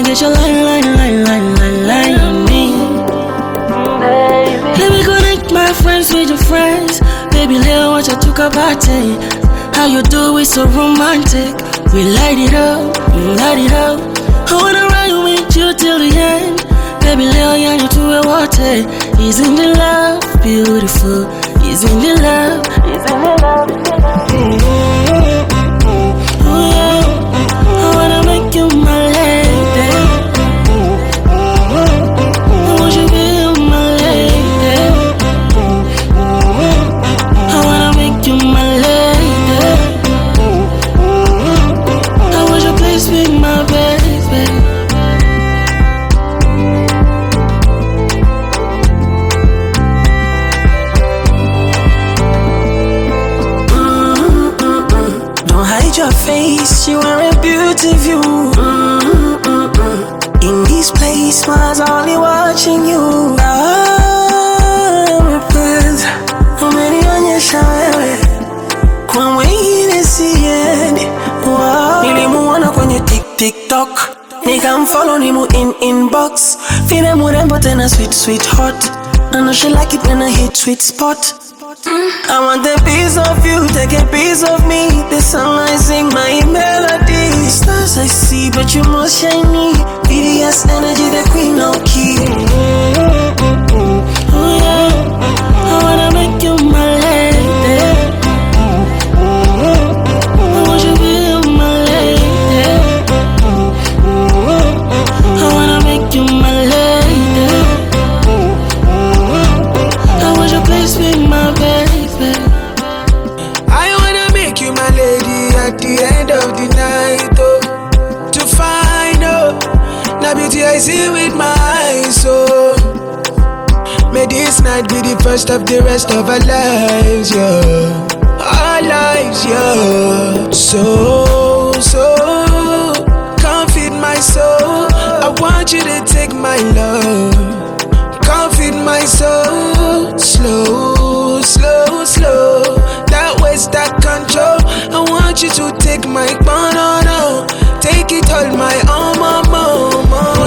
get your line on me. Let me connect my friends with your friends. Baby, Leo, what you took about it? How you do it so romantic. We light it up, light it up. I wanna ride with you till the end. Baby, Leo, yeah, you to a water. He's in the love, beautiful. He's in the love, he's in the love. Oh yeah, I wanna make you my lady. I want you to be my lady. I wanna make you my lady. I want you please be my baby. Your face, you are a beauty view. In this place, smiles only watching you. I'm a friend. How many on your shower? When we see it, wow. Nilimuona kwenye TikTok. Nikamfollow nimu in inbox. Fine murembo tena sweet hot. I know she like it when I hit sweet spot. I want a piece of you, take a piece of me. The sunlight sing my melody. Stars I see, but you more shiny. BDS energy, the queen of key. Oh yeah, I wanna make you my lady. I want you to be my lady. I wanna make you my lady. I want you please be my baby. I wanna make you my lady at the end of the night, oh. To find out the beauty I see with my eyes, oh. May this night be the first of the rest of our lives, yeah. Our lives, yeah. So, come feed my soul. I want you to take my love. Come feed my soul. Slow. That waist, that control. I want you to take my banana. Take it all, my mama.